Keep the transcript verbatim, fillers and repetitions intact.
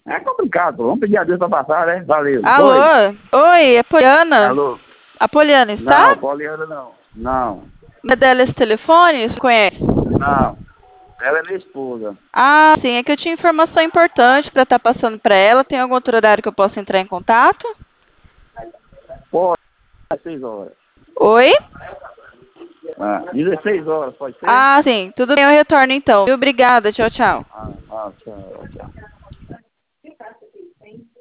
É complicado, vamos pedir a Deus pra passar, né? Valeu. Alô? Oi, Oi, é Poliana? alô. A Poliana está? Não, Poliana não. Não, É dela esse telefone? Você conhece? não. Ela é minha esposa. Ah, sim, é que eu tinha informação importante para estar passando para ela. Tem algum outro horário que eu possa entrar em contato? Pode, dezesseis horas. Oi? Ah, dezesseis horas, pode ser? Ah, sim, tudo bem, eu retorno então. Obrigada, tchau, tchau. Ah, ah, tchau, tchau.